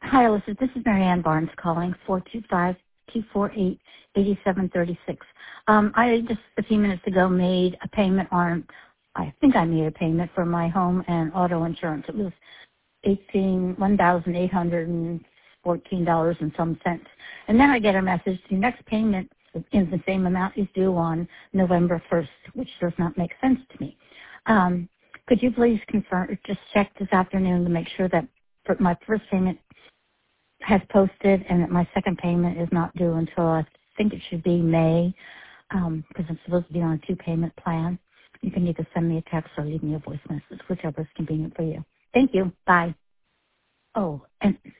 Hi, Alyssa. This is Marianne Barnes calling, 425-248-8736. I just a few minutes ago made a payment I think I made a payment for my home and auto insurance. It was $1,814 and some cents. And then I get a message, the next payment is the same amount is due on November 1st, which does not make sense to me. Could you please just check this afternoon to make sure that my first payment has posted and that my second payment is not due until I think it should be May, because I'm supposed to be on a 2-payment plan. You can either send me a text or leave me a voice message, whichever is convenient for you. Thank you. Bye. Oh, and